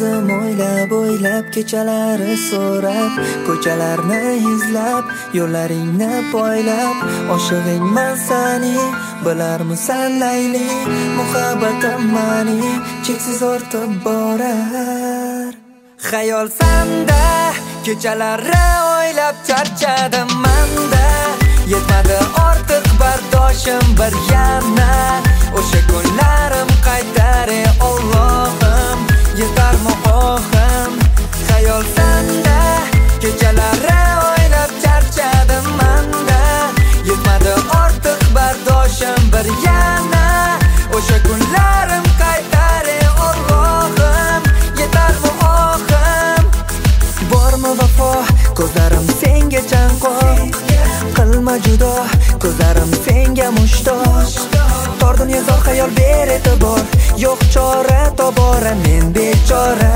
o'zim o'ylab kechalari so'rab, ko'chalarni izlab, yo'llaringni poylab, oshig'ingman sani, bilarmisan Layli, muhabbatim mani cheksiz ortib borar. Xayol sanda, kechalari o'ylab charchadim manda, yetmadi ortiq bardoshim bir yana, o'sha kunlarim qaytar ey Allohim, yetarmi ohim. Xayol sanda, kechalari o'ylab charchadim manda, yetmadi ortiq bardoshim bir yana, o'sha kunlarim qaytar ey Allohim, yetarmi ohim. Bormi vafo, ko'zlarim senga chanqoq, qilma judo, ko'zlarim senga mushtoq. Tor dunyo zor xayol ber e'tibor, yo'q chora tobora men bechora.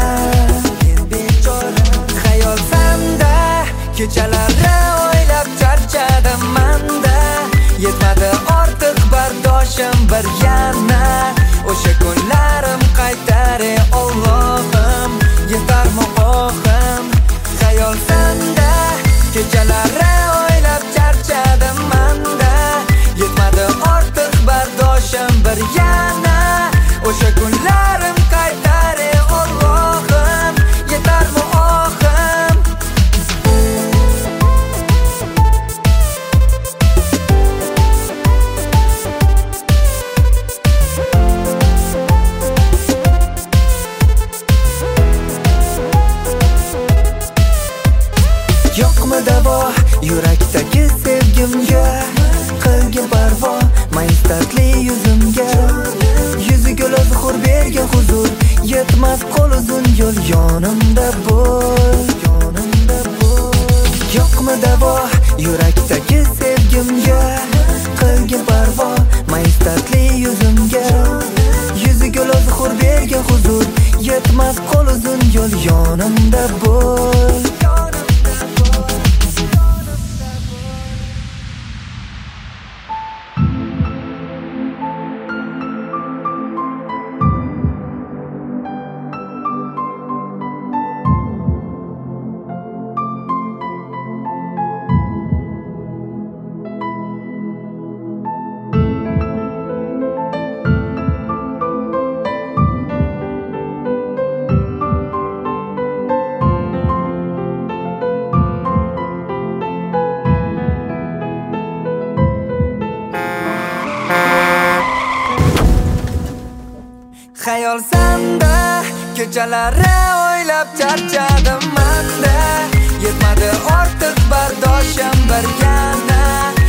Xayol sanda, kechalari o'ylab charchadim manda, yetmadi ortiq bardoshim bir yana, o'sha kunlarim qaytar ey Allohim, yetarmi ohim. Xayol sanda, kechalari o'ylab charchadim manda, yetmadi ortiq bardoshim bir yana, o'sha kunlarim qaytar ey Allohim, yetarmi ohim. Yo'qmi davo yurakdagi sevgimga, qilgin parvo maystatli yuzimga. Yuzi gul zuhur bergan huzur, yetmas qo'l uzun yo'l yonimda bo'l. Yo'qmi davo yurakdagi sevgimga, qilgin parvo maystatli yuzimga. Yuzi gul zuhur bergan huzur, yetmas qo'l uzun yo'l yonimda bo'l. Xayol sanda, kechalari o'ylab charchadim manda, yetmadi ortiq bardoshim bir yana,